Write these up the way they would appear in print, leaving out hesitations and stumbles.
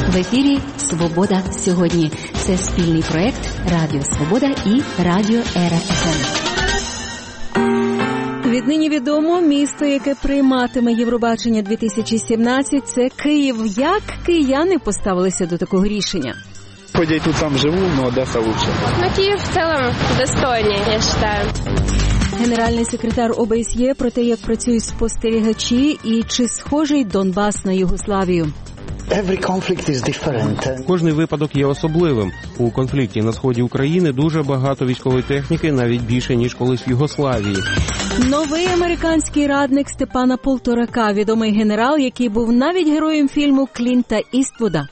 В ефірі «Свобода сьогодні». Це спільний проєкт Радіо Свобода і Радіо Ера ФМ. Віднині відомо, місто, яке прийматиме Євробачення-2017 – це Київ. Як кияни поставилися до такого рішення? Хоть я тут сам живу, но Одесса лучше. Киев в целом достойнее, я считаю. Генеральний секретар ОБСЄ про те, як працюють спостерігачі і чи схожий Донбас на Югославію. Кожний випадок є особливим. У конфлікті на сході України дуже багато військової техніки, навіть більше, ніж колись в Югославії. Новий американський радник Степана Полторака, відомий генерал, який був навіть героєм фільму Клінта Іствуда.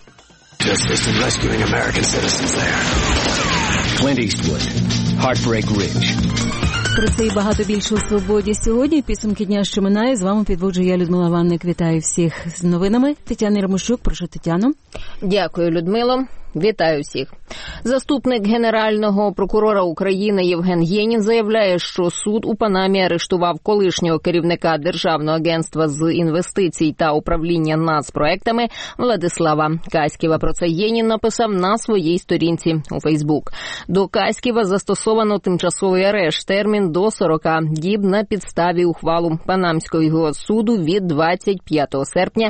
Clint Eastwood, Heartbreak Ridge. Про це і багато більше у «Свободі» сьогодні. Підсумки дня, що минає. З вами підводжу я, Людмила Ванник. Вітаю всіх з новинами. Тетяна Ярмощук, прошу, Тетяно. Дякую, Людмило. Вітаю всіх. Заступник Генерального прокурора України Євген Єнін заявляє, що суд у Панамі арештував колишнього керівника Державного агентства з інвестицій та управління нацпроектами Владислава Каськіва. Про це Єнін написав на своїй сторінці у Фейсбук. До Каськіва застосовано тимчасовий арешт, термін до 40 діб на підставі ухвалу Панамського суду від 25 серпня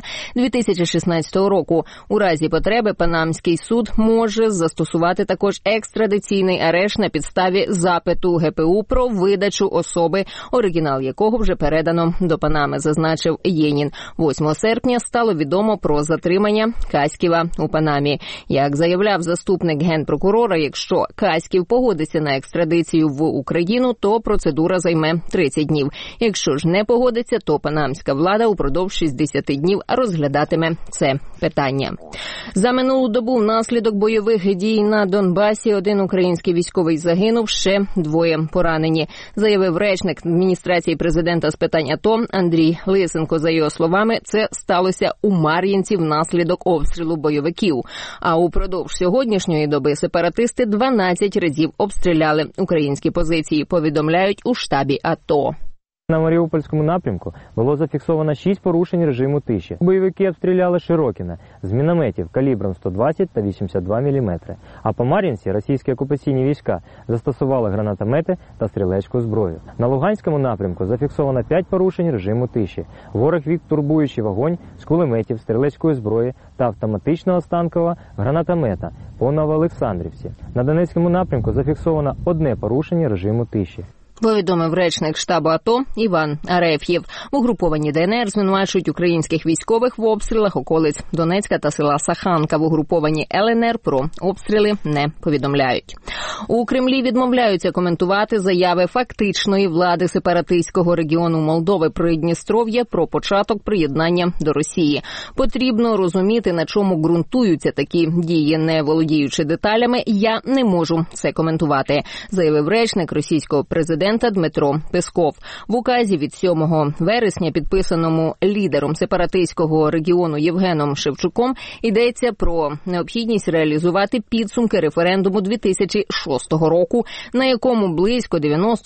2016 року. У разі потреби Панамський суд може застосувати також екстрадиційний арешт на підставі запиту ГПУ про видачу особи, оригінал якого вже передано до Панами, зазначив Єнін. 8 серпня стало відомо про затримання Каськіва у Панамі. Як заявляв заступник генпрокурора, якщо Каськів погодиться на екстрадицію в Україну, то процедура займе 30 днів. Якщо ж не погодиться, то панамська влада упродовж 60 днів розглядатиме це питання. За минулу добу внаслідок бойових дій на Донбасі один український військовий загинув, ще 2 поранені, заявив речник адміністрації президента з питань АТО Андрій Лисенко. За його словами, це сталося у Мар'їнці внаслідок обстрілу бойовиків. А упродовж сьогоднішньої доби сепаратисти 12 разів обстріляли українські позиції, повідомляють у штабі АТО. На Маріупольському напрямку було зафіксовано 6 порушень режиму тиші. Бойовики обстріляли Широкіне з мінометів калібром 120 та 82 мм. А по Мар'їнці російські окупаційні війська застосували гранатомети та стрілецьку зброю. На Луганському напрямку зафіксовано 5 порушень режиму тиші. Ворог вів турбуючий вогонь з кулеметів, стрілецької зброї та автоматичного станкового гранатомета по Новоолександрівці. На Донецькому напрямку зафіксовано 1 порушення режиму тиші. Повідомив речник штабу АТО Іван Ареф'єв. В угрупованні ДНР звинувачують українських військових в обстрілах околиць Донецька та села Саханка. В угрупованні ЛНР про обстріли не повідомляють. У Кремлі відмовляються коментувати заяви фактичної влади сепаратистського регіону Молдови Придністров'я про початок приєднання до Росії. Потрібно розуміти, на чому ґрунтуються такі дії. Не володіючи деталями, я не можу це коментувати, заявив речник російського президента Дмитро Песков. В указі від 7 вересня, підписаному лідером сепаратистського регіону Євгеном Шевчуком, йдеться про необхідність реалізувати підсумки референдуму 2006 року, на якому близько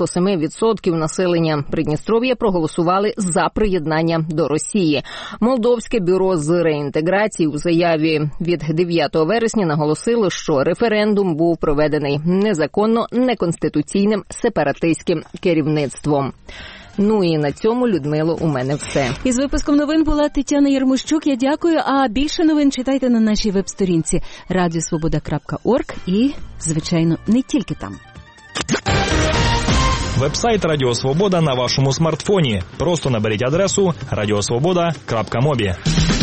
97% населення Придністров'я проголосували за приєднання до Росії. Молдовське бюро з реінтеграції у заяві від 9 вересня наголосило, що референдум був проведений незаконно, неконституційним сепаратистським керівництвом. Ну і на цьому, Людмило, у мене все. Із випуском новин була Тетяна Ярмощук. Я дякую. А більше новин читайте на нашій веб-сторінці radiosvoboda.org і, звичайно, не тільки там. Веб-сайт Радіо Свобода на вашому смартфоні. Просто наберіть адресу radiosvoboda.mobi.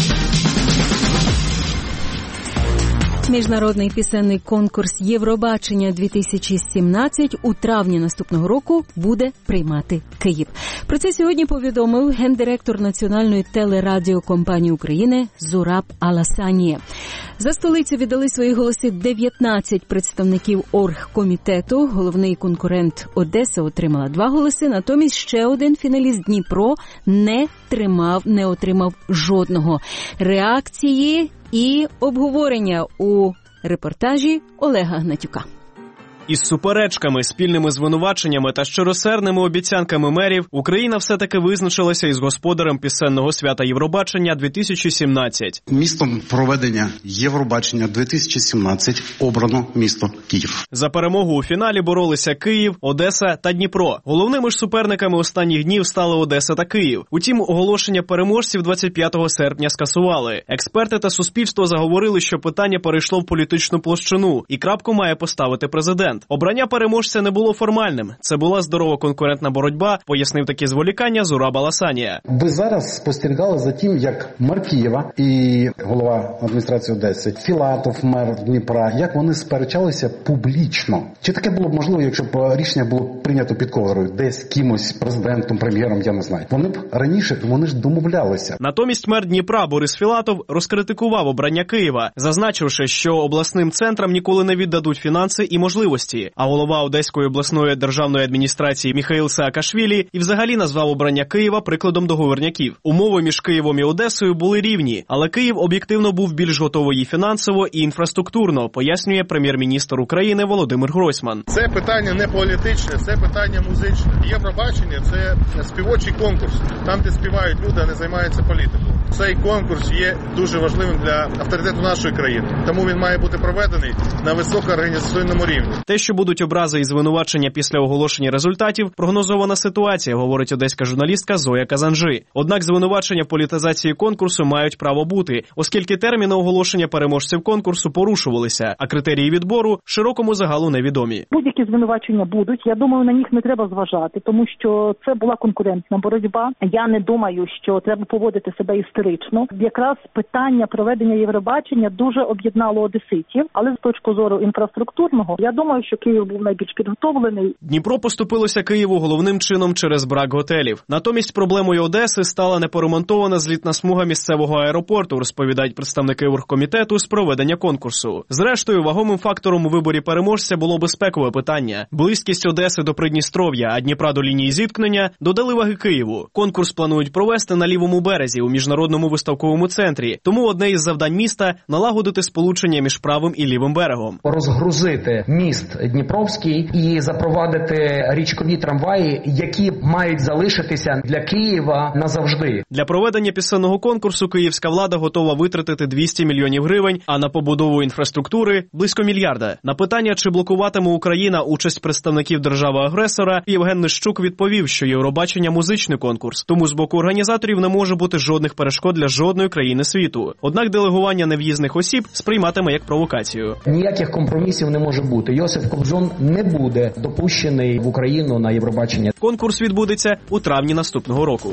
Міжнародний пісенний конкурс Євробачення-2017 у травні наступного року буде приймати Київ. Про це сьогодні повідомив гендиректор Національної телерадіокомпанії України Зураб Аласаніє. За столицю віддали свої голоси 19 представників оргкомітету. Головний конкурент Одеса отримала 2 голоси, натомість ще один фіналіст Дніпро не отримав жодного. Реакції і обговорення у репортажі Олега Гнатюка. Із суперечками, спільними звинуваченнями та щиросердними обіцянками мерів Україна все-таки визначилася із господарем пісенного свята Євробачення 2017. Містом проведення Євробачення 2017 обрано місто Київ. За перемогу у фіналі боролися Київ, Одеса та Дніпро. Головними ж суперниками останніх днів стали Одеса та Київ. Утім, оголошення переможців 25 серпня скасували. Експерти та суспільство заговорили, що питання перейшло в політичну площину і крапку має поставити президент. Обрання переможця не було формальним. Це була здорова конкурентна боротьба, пояснив такі зволікання Зураб Аласанія. Ви зараз спостерігали за тим, як мер Києва і голова адміністрації Одеси, Філатов, мер Дніпра, як вони сперечалися публічно. Чи таке було б можливо, якщо б рішення було прийнято під ковдрою, десь кимось, президентом, прем'єром, я не знаю. Вони б раніше, вони ж домовлялися. Натомість мер Дніпра Борис Філатов розкритикував обрання Києва, зазначивши, що обласним центрам ніколи не віддадуть фінанси і можливості. А голова Одеської обласної державної адміністрації Міхаїл Саакашвілі і взагалі назвав обрання Києва прикладом договорняків. Умови між Києвом і Одесою були рівні, але Київ об'єктивно був більш готовий і фінансово, і інфраструктурно, пояснює прем'єр-міністр України Володимир Гройсман. Це питання не політичне, це питання музичне. Євробачення – це співочий конкурс, там, де співають люди, а не займаються політикою. Цей конкурс є дуже важливим для авторитету нашої країни, тому він має бути проведений на високоорганізаційному рівні. Те, що будуть образи і звинувачення після оголошення результатів, прогнозована ситуація, говорить одеська журналістка Зоя Казанжи. Однак звинувачення в політизації конкурсу мають право бути, оскільки терміни оголошення переможців конкурсу порушувалися, а критерії відбору широкому загалу невідомі. Будь-які звинувачення будуть. Я думаю, на них не треба зважати, тому що це була конкурентна боротьба. Я не думаю, що треба поводити себе істерично. Якраз питання проведення Євробачення дуже об'єднало одеситів, але з точки зору інфраструктурного, я думаю, що Київ був найбільш підготовлений. Дніпро поступилося Києву головним чином через брак готелів. Натомість проблемою Одеси стала непоремонтована злітна смуга місцевого аеропорту, розповідають представники оргкомітету з проведення конкурсу. Зрештою, вагомим фактором у виборі переможця було безпекове питання. Близькість Одеси до Придністров'я, а Дніпра до лінії зіткнення додали ваги Києву. Конкурс планують провести на лівому березі у міжнародному виставковому центрі. Тому одне із завдань міста – налагодити сполучення між правим і лівим берегом. Розгрузити міст Дніпровський і запровадити річкові трамваї, які мають залишитися для Києва назавжди. Для проведення пісенного конкурсу київська влада готова витратити 200 мільйонів гривень, а на побудову інфраструктури – близько мільярда. На питання, чи блокуватиме Україна участь представників держави-агресора, Євген Нищук відповів, що Євробачення – музичний конкурс, тому з боку організаторів не може бути жодних перешкод для жодної країни світу. Однак делегування нев'їзних осіб сприйматиме як провокацію. Ніяких компромісів не може бути. Йосиф Кобзон не буде допущений в Україну на Євробачення. Конкурс відбудеться у травні наступного року.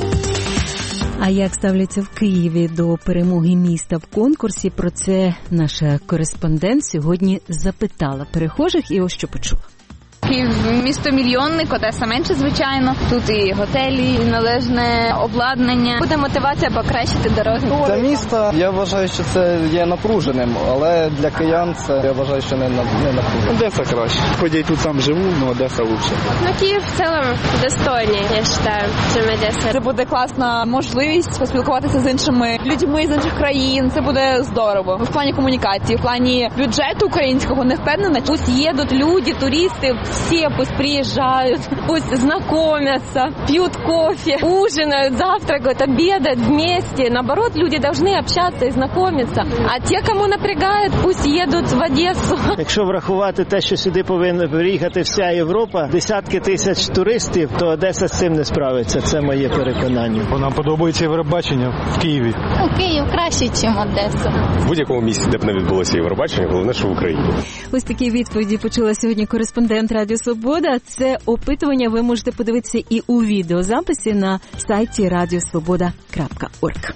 А як ставляться в Києві до перемоги міста в конкурсі, про це наша кореспондент сьогодні запитала перехожих і ось що почула. Київ місто мільйонник, Одеса менше, звичайно. Тут і готелі, і належне обладнання. Буде мотивація покращити дороги. Для міста, я вважаю, що це є напруженим, але для киян це, я вважаю, що не напруженим. Одеса краще. Хоч я тут сам живу, але Одеса лучше. Ну, Київ в цілому достойний, я вважаю, чим Одеса. Це буде класна можливість поспілкуватися з іншими людьми з інших країн. Це буде здорово. В плані комунікації, в плані бюджету українського не впевнена. Пусть їдуть люди, туристи, все пусть приезжают, пусть знакомятся, пьют кофе, ужинают, завтракают, обедают вместе. Наоборот, люди должны общаться и знакомиться. А те, кому напрягают, пусть едут в Одессу. Якщо врахувати те, що сюди повинна приїхати вся Європа, десятки тисяч туристів, то Одеса з цим не справиться. Це моє переконання. Нам подобається Євробачення в Києві. Київ краще, ніж Одеса. В будь-якому місці, де б не відбулося Євробачення, головне, що в Україні. Ось такі відповіді почула сьогодні кореспондент Радіо Свобода. Це опитування ви можете подивитися і у відеозаписі на сайті radiosvoboda.org.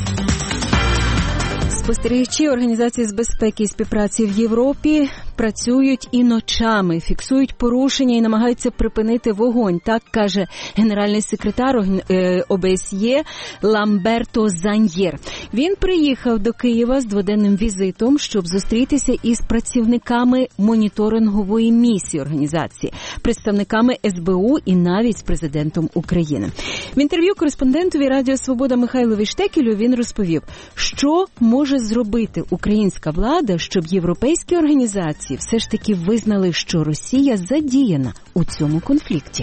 Спостерігачі Організації з безпеки і співпраці в Європі працюють і ночами, фіксують порушення і намагаються припинити вогонь. Так каже генеральний секретар ОБСЄ Ламберто Заньєр. Він приїхав до Києва з дводенним візитом, щоб зустрітися із працівниками моніторингової місії організації, представниками СБУ і навіть з президентом України. В інтерв'ю кореспондентові Радіо Свобода Михайлові Штекелю він розповів, що може зробити українська влада, щоб європейські організації все ж таки визнали, що Росія задіяна у цьому конфлікті.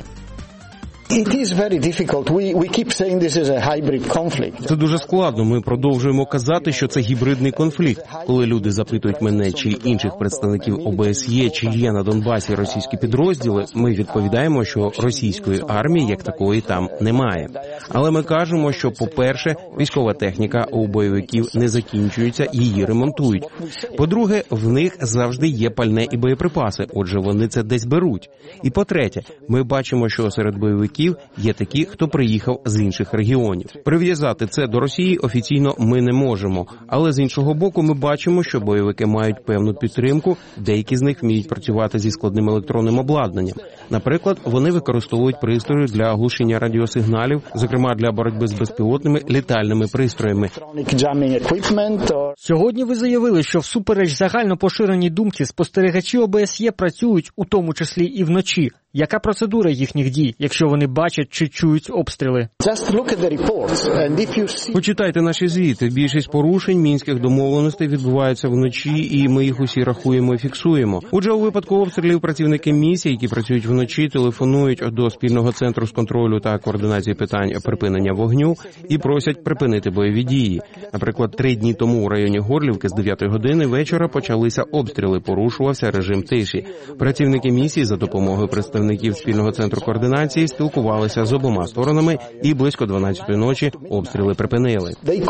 Це дуже складно. Ми продовжуємо казати, що це гібридний конфлікт. Коли люди запитують мене чи інших представників ОБСЄ, чи є на Донбасі російські підрозділи, ми відповідаємо, що російської армії як такої там немає. Але ми кажемо, що, по-перше, військова техніка у бойовиків не закінчується, її ремонтують. По-друге, в них завжди є пальне і боєприпаси, отже, вони це десь беруть. І по-третє, ми бачимо, що серед бойовиків є такі, хто приїхав з інших регіонів. Прив'язати це до Росії офіційно ми не можемо. Але з іншого боку ми бачимо, що бойовики мають певну підтримку, деякі з них вміють працювати зі складним електронним обладнанням. Наприклад, вони використовують пристрої для глушення радіосигналів, зокрема для боротьби з безпілотними літальними пристроями. Сьогодні ви заявили, що всупереч загально поширеній думці спостерігачі ОБСЄ працюють, у тому числі і вночі. Яка процедура їхніх дій, якщо вони бачать чи чують обстріли? Почитайте наші звіти. Більшість порушень мінських домовленостей відбуваються вночі, і ми їх усі рахуємо і фіксуємо. Отже, у випадку обстрілів працівники місії, які працюють вночі, телефонують до спільного центру з контролю та координації питань припинення вогню і просять припинити бойові дії. Наприклад, 3 дні тому у районі Горлівки з 9 години вечора почалися обстріли, порушувався режим тиші. Працівники місії за допомогою представників спільного центру координації спілкувалися з обома сторонами і близько 12-ї ночі обстріли припинили.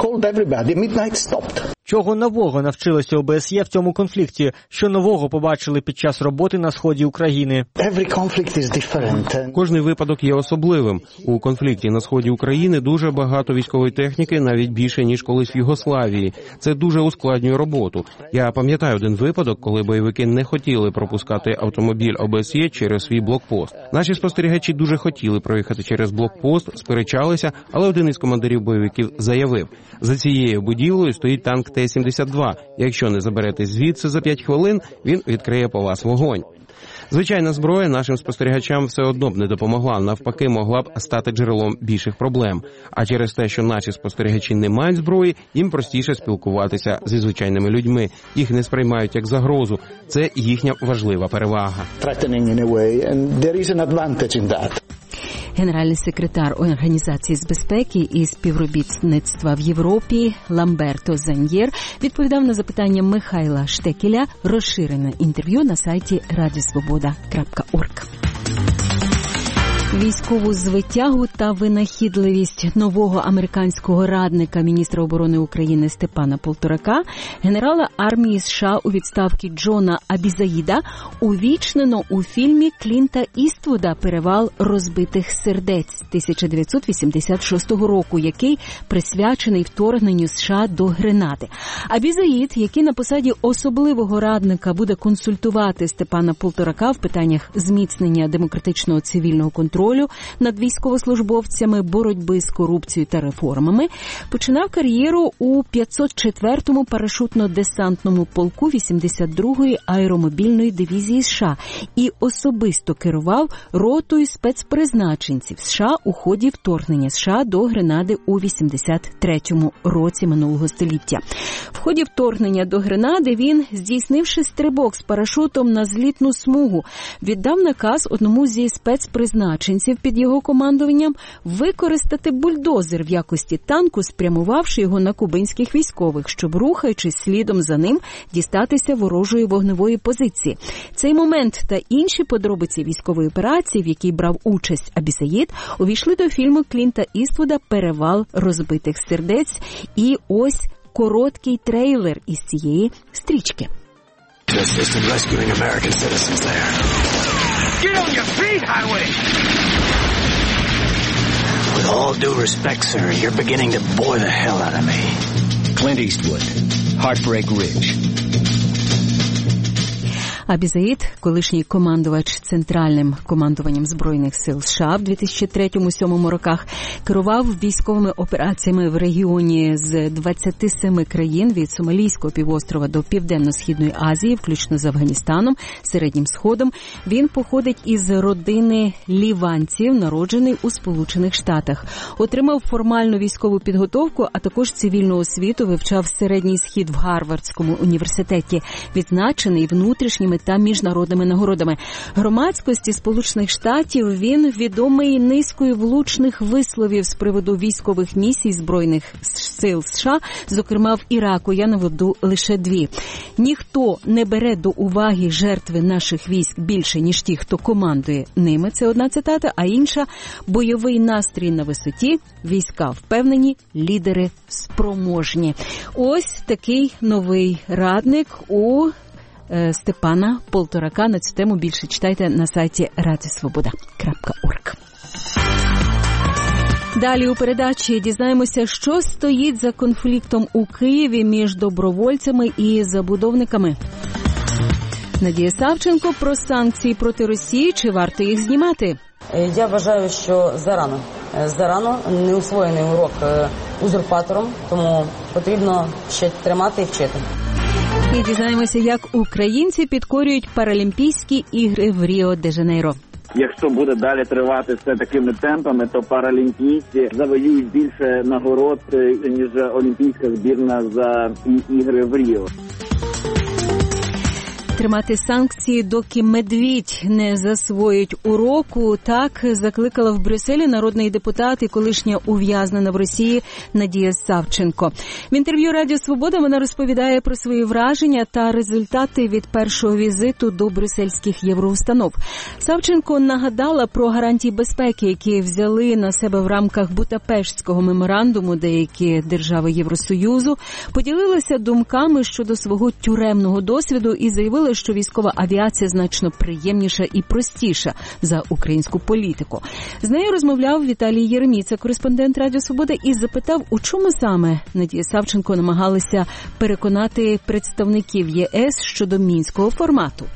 Чого нового навчилося ОБСЄ в цьому конфлікті? Що нового побачили під час роботи на сході України? Кожний випадок є особливим. У конфлікті на сході України дуже багато військової техніки, навіть більше, ніж колись в Югославії. Це дуже ускладнює роботу. Я пам'ятаю один випадок, коли бойовики не хотіли пропускати автомобіль ОБСЄ через свій блокпост. Наші спостерігачі дуже хотіли проїхати через блокпост, сперечалися, але один із командирів бойовиків заявив: за цією будівлею стоїть танк Т-72. Якщо не заберетесь звідси за 5 хвилин, він відкриє по вас вогонь. Звичайна зброя нашим спостерігачам все одно б не допомогла, навпаки, могла б стати джерелом більших проблем. А через те, що наші спостерігачі не мають зброї, їм простіше спілкуватися зі звичайними людьми. Їх не сприймають як загрозу. Це їхня важлива перевага. Генеральний секретар Організації з безпеки і співробітництва в Європі Ламберто Заньєр відповідав на запитання Михайла Штекеля. Розширене інтерв'ю на сайті radiosvoboda.org. Військову звитягу та винахідливість нового американського радника міністра оборони України Степана Полторака, генерала армії США у відставці Джона Абізаїда, увічнено у фільмі Клінта Іствуда «Перевал розбитих сердець» 1986 року, який присвячений вторгненню США до Гренади. Абізаїд, який на посаді особливого радника буде консультувати Степана Полторака в питаннях зміцнення демократичного цивільного контролю над військовослужбовцями, боротьби з корупцією та реформами, починав кар'єру у 504-му парашутно-десантному полку 82-ї аеромобільної дивізії США і особисто керував ротою спецпризначенців США у ході вторгнення США до Гренади у 83-му році минулого століття. В ході вторгнення до Гренади він, здійснивши стрибок з парашутом на злітну смугу, віддав наказ одному зі спецпризначенців під його командуванням використати бульдозер в якості танку, спрямувавши його на кубинських військових, щоб, рухаючись слідом за ним, дістатися ворожої вогневої позиції. Цей момент та інші подробиці військової операції, в якій брав участь Абізаїд, увійшли до фільму Клінта Іствуда «Перевал розбитих сердець». І ось короткий трейлер із цієї стрічки. Get on your feet, Highway! With all due respect, sir, you're beginning to bore the hell out of me. Clint Eastwood, Heartbreak Ridge. Абі Заїд, колишній командувач Центральним командуванням Збройних сил США в 2003-2007 роках, керував військовими операціями в регіоні з 27 країн від Сомалійського півострова до Південно-Східної Азії, включно з Афганістаном, Середнім Сходом. Він походить із родини ліванців, народжений у Сполучених Штатах. Отримав формальну військову підготовку, а також цивільну освіту, вивчав Середній Схід в Гарвардському університеті, відзначений внутрішніми та міжнародними нагородами. Громадськості Сполучених Штатів він відомий низкою влучних висловів з приводу військових місій Збройних сил США, зокрема в Іраку. Я наведу лише дві. Ніхто не бере до уваги жертви наших військ більше, ніж ті, хто командує ними. Це одна цитата, а інша – бойовий настрій на висоті, війська впевнені, лідери спроможні. Ось такий новий радник у Степана Полторака. На цю тему більше читайте на сайті radiosvoboda.org. Далі у передачі дізнаємося, що стоїть за конфліктом у Києві між добровольцями і забудовниками. Надія Савченко про санкції проти Росії, чи варто їх знімати? Я вважаю, що зарано не усвоєний урок узурпатором, тому потрібно ще тримати і вчити. І дізнаємося, як українці підкорюють Паралімпійські ігри в Ріо-де-Жанейро. Якщо буде далі тривати все такими темпами, то паралімпійці завоюють більше нагород, ніж олімпійська збірна за ігри в Ріо. Тримати санкції, доки медвідь не засвоїть уроку. Так закликала в Брюсселі народний депутат і колишня ув'язнена в Росії Надія Савченко. В інтерв'ю Радіо Свобода вона розповідає про свої враження та результати від першого візиту до брюссельських євроустанов. Савченко нагадала про гарантії безпеки, які взяли на себе в рамках Будапештського меморандуму деякі держави Євросоюзу, поділилася думками щодо свого тюремного досвіду і заявила, що військова авіація значно приємніша і простіша за українську політику. З нею розмовляв Віталій Єреміца, кореспондент Радіо Свобода, і запитав, у чому саме Надія Савченко намагалася переконати представників ЄС щодо мінського формату.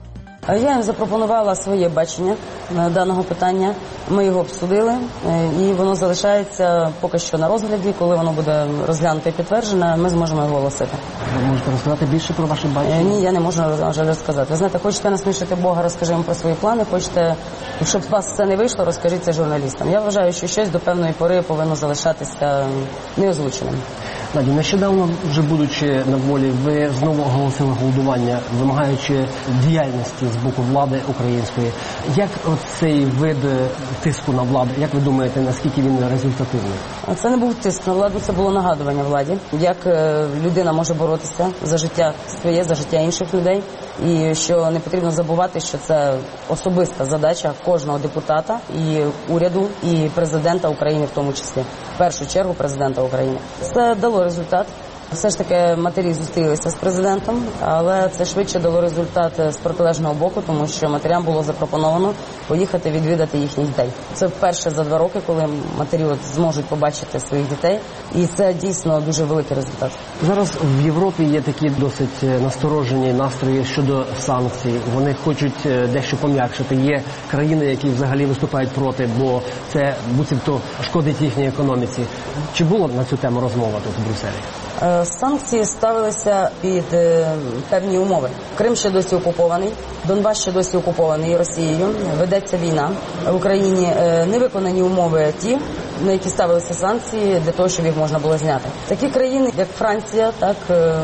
Я їм запропонувала своє бачення даного питання. Ми його обсудили, і воно залишається поки що на розгляді. Коли воно буде розглянуто і підтверджено, ми зможемо його оголосити. Ви можете розказати більше про ваше бачення? Ні, я не можу, на жаль, розказати. Ви знаєте, хочете насмішити Бога, розкажи їм про свої плани. Хочете, щоб у вас це не вийшло, розкажіть це журналістам. Я вважаю, що щось до певної пори повинно залишатися неозвученим. Наді, нещодавно, вже будучи на волі, ви знову оголосили голодування, вимагаючи діяльності з боку влади української. Як цей вид тиску на владу, як ви думаєте, наскільки він результативний? Це не був тиск на владу, це було нагадування владі, як людина може боротися за життя своє, за життя інших людей. І що не потрібно забувати, що це особиста задача кожного депутата і уряду, і президента України в тому числі. В першу чергу президента України. Це дало результат. Все ж таки матері зустрілися з президентом, але це швидше дало результат з протилежного боку, тому що матерям було запропоновано поїхати відвідати їхніх дітей. Це вперше за 2 роки, коли матері зможуть побачити своїх дітей, і це дійсно дуже великий результат. Зараз в Європі є такі досить насторожені настрої щодо санкцій. Вони хочуть дещо пом'якшити. Є країни, які взагалі виступають проти, бо це буцімто шкодить їхній економіці. Чи було на цю тему розмова тут у Брюсселі? Санкції ставилися під певні умови. Крим ще досі окупований, Донбас ще досі окупований Росією, ведеться війна. В Україні не виконані умови ті, на які ставилися санкції для того, щоб їх можна було зняти. Такі країни, як Франція, так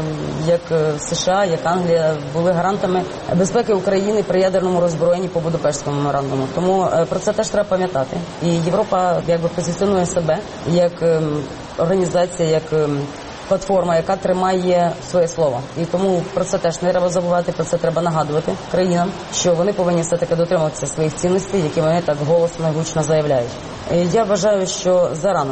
як США, як Англія, були гарантами безпеки України при ядерному роззброєнні по Будапештському меморандуму. Тому про це теж треба пам'ятати. І Європа якби позиціонує себе як організація, як платформа, яка тримає своє слово. І тому про це теж не треба забувати, про це треба нагадувати країнам, що вони повинні все-таки дотримуватися своїх цінностей, які вони так голосно і гучно заявляють. Я вважаю, що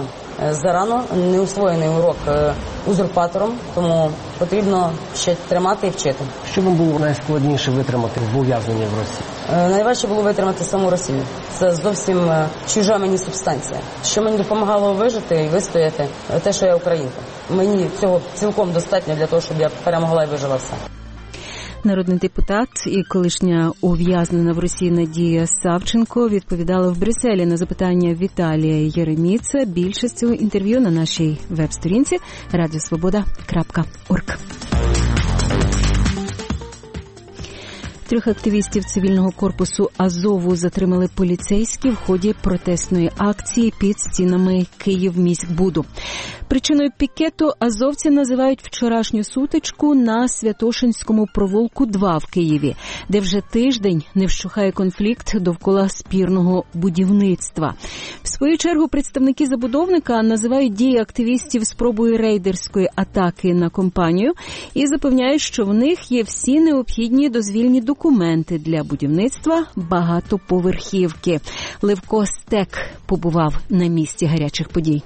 зарано не усвоєний урок узурпатором, тому потрібно ще тримати і вчити. Що вам було найскладніше витримати в ув'язненні в Росії? Найважче було витримати саму Росію. Це зовсім чужа мені субстанція. Що мені допомагало вижити і вистояти, те, що я українка. Мені цього цілком достатньо для того, щоб я перемогла і вижила все. Народний депутат і колишня ув'язнена в Росії Надія Савченко відповідала в Брюсселі на запитання Віталія Єреміца. Більше з цього інтерв'ю на нашій веб-сторінці radiosvoboda.org. 3 активістів цивільного корпусу Азову затримали поліцейські в ході протестної акції під стінами Київміськбуду. Причиною пікету азовці називають вчорашню сутичку на Святошинському провулку 2 в Києві, де вже тиждень не вщухає конфлікт довкола спірного будівництва. В свою чергу представники забудовника називають дії активістів спробою рейдерської атаки на компанію і запевняють, що в них є всі необхідні дозвільні документи для будівництва багатоповерхівки. Левко Стек побував на місці гарячих подій.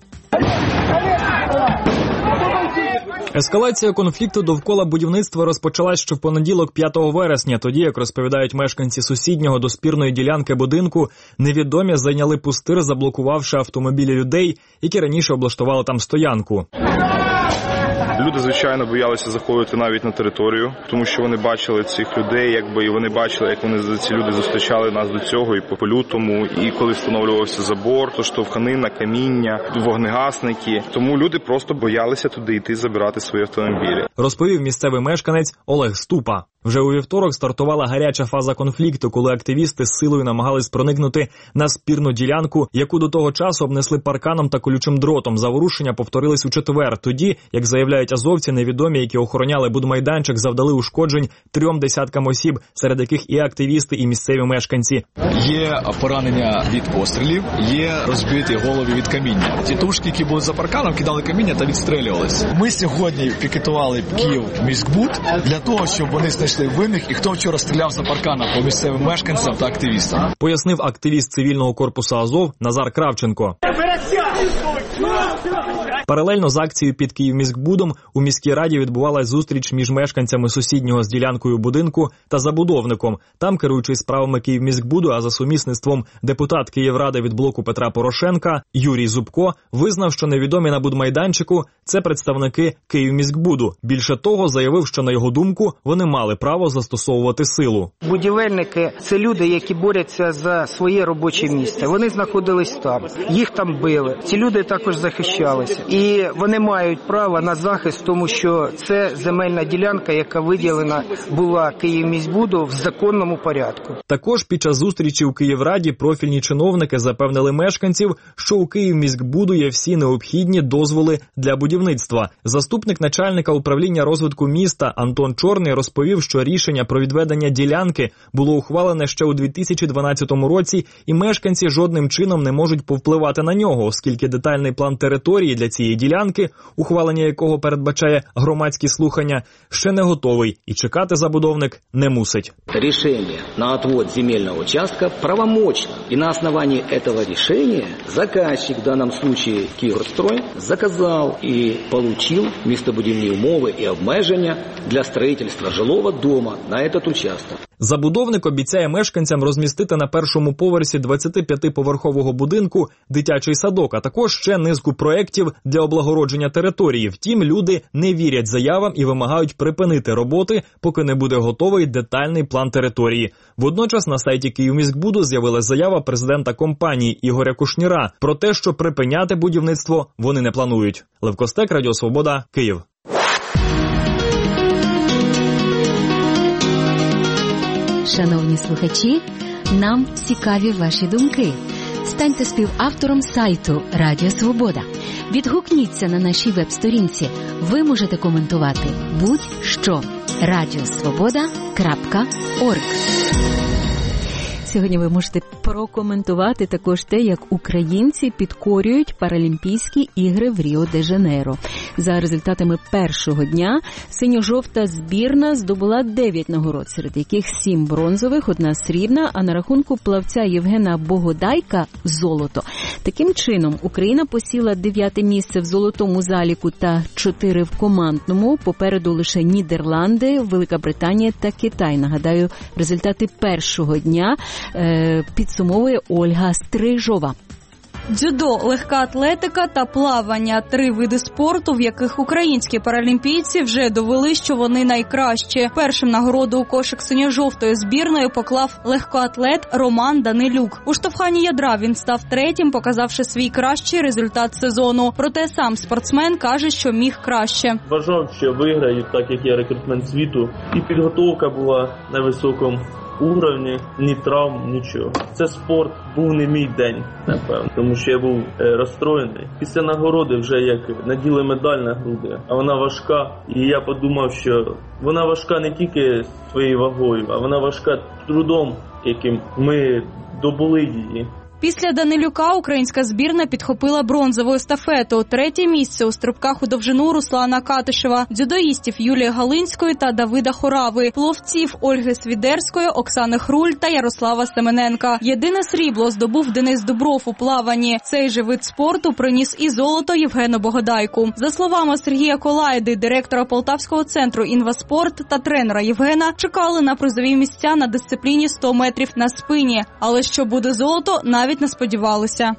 Ескалація конфлікту довкола будівництва розпочалась ще в понеділок 5 вересня. Тоді, як розповідають мешканці сусіднього до спірної ділянки будинку, невідомі зайняли пустир, заблокувавши автомобілі людей, які раніше облаштували там стоянку. Люди, звичайно, боялися заходити навіть на територію, тому що вони бачили цих людей, і вони бачили, як вони ці люди зустрічали нас до цього і по лютому, і коли встановлювався забор, то штовханина, каміння, вогнегасники. Тому люди просто боялися туди йти забирати свої автомобілі. Розповів місцевий мешканець Олег Ступа. Вже у вівторок стартувала гаряча фаза конфлікту, коли активісти з силою намагались проникнути на спірну ділянку, яку до того часу обнесли парканом та колючим дротом. Заворушення повторились у четвер. Тоді, як заявляють азовці, невідомі, які охороняли будмайданчик, завдали ушкоджень 3 десяткам осіб, серед яких і активісти, і місцеві мешканці. Є поранення від пострілів, є розбиті голови від каміння. Ті тушки, які були за парканом, кидали каміння та відстрілювалися. Ми сьогодні пікетували Київміськбуд для того, щоб вони знайшли винних і хто вчора стріляв за парканом по місцевим мешканцям та активістам. Пояснив активіст цивільного корпусу Азов Назар Кравченко. Паралельно з акцією під Київміськбудом у міській раді відбувалась зустріч між мешканцями сусіднього з ділянкою будинку та забудовником. Там, керуючись справами Київміськбуду, а за сумісництвом депутат Київради від блоку Петра Порошенка Юрій Зубко визнав, що невідомі на будмайданчику – це представники Київміськбуду. Більше того, заявив, що, на його думку, вони мали право застосовувати силу. Будівельники – це люди, які борються за своє робоче місце. Вони знаходились там, їх там били. Ці люди також захищалися. І вони мають право на захист, тому що це земельна ділянка, яка виділена була Київміськбуду в законному порядку. Також під час зустрічі у Київраді профільні чиновники запевнили мешканців, що у Київміськбуду є всі необхідні дозволи для будівництва. Заступник начальника управління розвитку міста Антон Чорний розповів, що рішення про відведення ділянки було ухвалене ще у 2012 році, і мешканці жодним чином не можуть повпливати на нього, оскільки детальний план території для цієї ділянки, ухвалення якого передбачає громадські слухання, ще не готовий і чекати забудовник не мусить. Рішення на відвод земельного участка правомочно. І на основании этого решения заказчик, в данном случае Київстрой, заказал и получил містобудівні умови і обмеження для строительства жилого дома на этот участок. Забудовник обіцяє мешканцям розмістити на першому поверсі 25-поверхового будинку дитячий садок, а також ще низку проєктів для облагородження території. Втім, люди не вірять заявам і вимагають припинити роботи, поки не буде готовий детальний план території. Водночас на сайті Київміськбуду з'явилася заява президента компанії Ігоря Кушніра про те, що припиняти будівництво вони не планують. Левко Стек, Радіо Свобода, Київ. Шановні слухачі, нам цікаві ваші думки. Станьте співавтором сайту Радіо Свобода. Відгукніться на нашій веб-сторінці. Ви можете коментувати будь-що. radiosvoboda.org. Сьогодні ви можете прокоментувати також те, як українці підкорюють Паралімпійські ігри в Ріо-де-Жанейро. За результатами першого дня синьо-жовта збірна здобула 9 нагород, серед яких 7 бронзових, 1 срібна, а на рахунку плавця Євгена Богодайка – золото. Таким чином, Україна посіла 9-те місце в золотому заліку та 4 в командному. Попереду лише Нідерланди, Велика Британія та Китай. Нагадаю, результати першого дня підсумовує Ольга Стрижова. Дзюдо, легка атлетика та плавання – 3 види спорту, в яких українські паралімпійці вже довели, що вони найкращі. Першим нагороду у кошик синьо-жовтої збірної поклав легкоатлет Роман Данилюк. У штовханні ядра він став 3-м, показавши свій кращий результат сезону. Проте сам спортсмен каже, що міг краще. Вважав, що виграю, так як я рекордсмен світу. І підготовка була на високому уровні, ні травм, нічого. Це спорт був не мій день, напевно, тому що я був розстроєний. Після нагороди вже як наділи медаль на груди, а вона важка. І я подумав, що вона важка не тільки своєю вагою, а вона важка трудом, яким ми добули її. Після Данилюка українська збірна підхопила бронзову естафету. 3-те місце у стрибках у довжину Руслана Катишева, дзюдоїстів Юлії Галинської та Давида Хорави, пловців Ольги Свідерської, Оксани Хруль та Ярослава Семененка. Єдине срібло здобув Денис Дубров у плаванні. Цей же вид спорту приніс і золото Євгену Богодайку. За словами Сергія Колайди, директора Полтавського центру «Інваспорт» та тренера Євгена, чекали на призові місця на дисципліні 100 метрів на спині. Але що буде золото, навіть не сподівалися.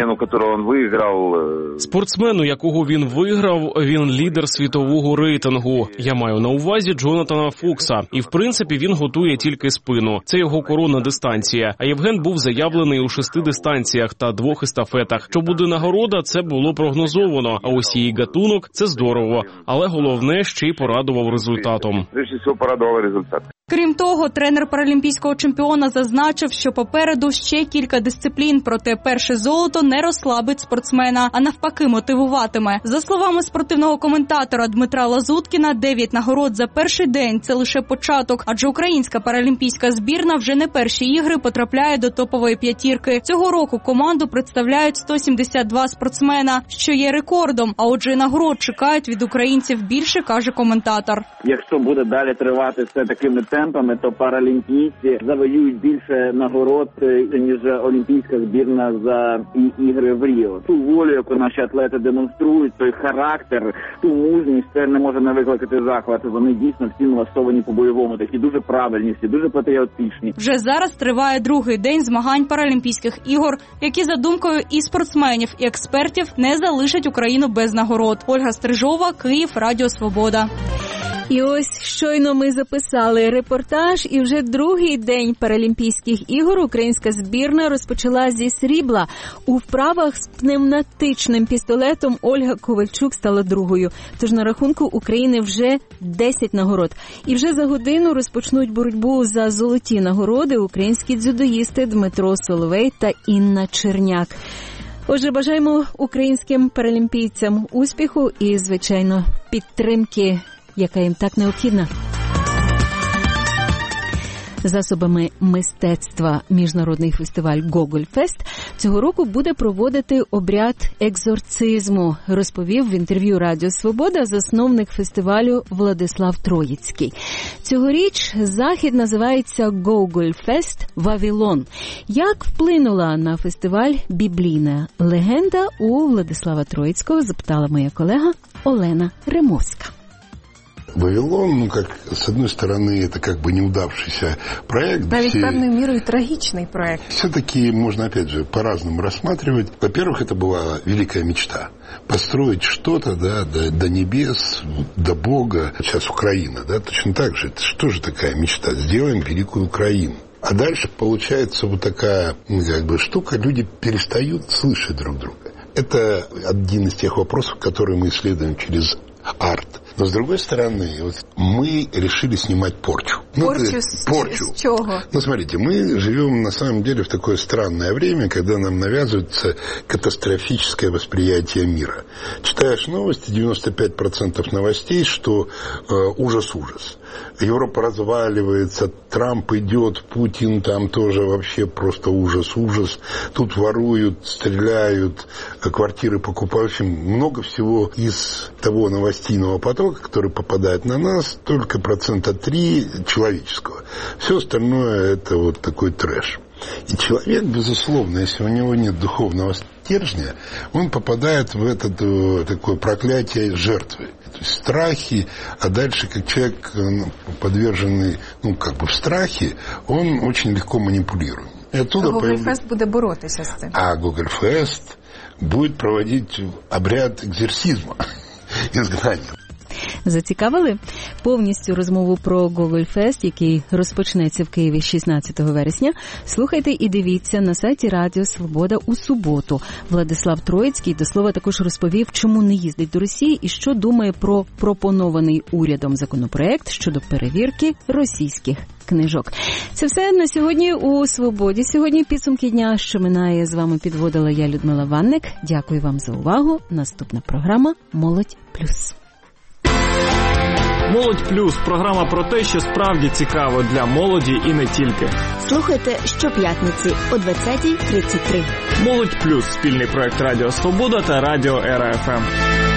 Спортсмену, якого він виграв, він лідер світового рейтингу. Я маю на увазі Джонатана Фокса. І, в принципі, він готує тільки спину. Це його коронна дистанція. А Євген був заявлений у 6 дистанціях та 2 естафетах. Що буде нагорода, це було прогнозовано. А ось її гатунок – це здорово. Але головне, ще й порадував результатом. Крім того, тренер паралімпійського чемпіона зазначив, що попереду ще кілька дисциплін, проте перше золото не розслабить спортсмена, а навпаки мотивуватиме. За словами спортивного коментатора Дмитра Лазуткіна, 9 нагород за перший день – це лише початок, адже українська паралімпійська збірна вже не перші ігри потрапляє до топової п'ятірки. Цього року команду представляють 172 спортсмена, що є рекордом, а отже нагород чекають від українців більше, каже коментатор. Якщо буде далі тривати все такими темпами, то паралімпійці завоюють більше нагород, ніж олімпійська збірна за ігри в Ріо. Ту волю, яку наші атлети демонструють, той характер, ту мужність, це не може не викликати захват. Вони дійсно всі налаштовані по-бойовому, такі дуже правильні, всі дуже патріотичні. Вже зараз триває другий день змагань Паралімпійських ігор, які за думкою і спортсменів, і експертів не залишать Україну без нагород. Ольга Стрижова, Київ, Радіо Свобода. І ось щойно ми записали репортаж, і вже другий день Паралімпійських ігор українська збірна розпочала зі срібла. У вправах з пневматичним пістолетом Ольга Ковальчук стала другою. Тож на рахунку України вже 10 нагород. І вже за годину розпочнуть боротьбу за золоті нагороди українські дзюдоїсти Дмитро Соловей та Інна Черняк. Отже, бажаємо українським паралімпійцям успіху і, звичайно, підтримки, яка їм так необхідна. Засобами мистецтва міжнародний фестиваль «Гогольфест» цього року буде проводити обряд екзорцизму, розповів в інтерв'ю Радіо Свобода засновник фестивалю Владислав Троїцький. Цьогоріч захід називається «Гогольфест Вавилон». Як вплинула на фестиваль біблійна легенда, у Владислава Троїцького запитала моя колега Олена Римовська. Вавилон, как, с одной стороны, это как бы неудавшийся проект. Навіть певною мірою трагичный проект. Все-таки можно, опять же, по-разному рассматривать. Во-первых, это была великая мечта. Построить что-то, да, до небес, до Бога. Сейчас Украина, да, точно так же. Это что же такая мечта? Сделаем великую Украину. А дальше получается вот такая, как бы, штука. Люди перестают слышать друг друга. Это один из тех вопросов, которые мы исследуем через арт. Но с другой стороны, вот мы решили снимать порчу. Порчу с чего? Ну, смотрите, мы живем на самом деле в такое странное время, когда нам навязывается катастрофическое восприятие мира. Читаешь новости, 95% новостей, что ужас-ужас. Европа разваливается, Трамп идет, Путин там тоже вообще просто ужас-ужас. Тут воруют, стреляют, квартиры покупают. В общем, много всего из того новостейного потока, который попадает на нас, только 3% человеческого. Все остальное это вот такой трэш. И человек, безусловно, если у него нет духовного стержня, он попадает в это такое проклятие жертвы. То есть страхи, а дальше как человек, подверженный, как бы в страхе, он очень легко манипулирует. Гогольфест буде боротися з цим. А Гогольфест будет проводить обряд экзорцизма, изгнания. Зацікавили? Повністю розмову про Гогольфест, який розпочнеться в Києві 16 вересня, слухайте і дивіться на сайті Радіо Свобода у суботу. Владислав Троїцький, до слова, також розповів, чому не їздить до Росії і що думає про пропонований урядом законопроект щодо перевірки російських книжок. Це все на сьогодні у Свободі. Сьогодні підсумки дня, що минає, з вами підводила я, Людмила Ванник. Дякую вам за увагу. Наступна програма «Молодь плюс». «Молодь плюс» – програма про те, що справді цікаво для молоді і не тільки. Слухайте щоп'ятниці о 20:33. «Молодь плюс» – спільний проект Радіо Свобода та Радіо Ера ФМ.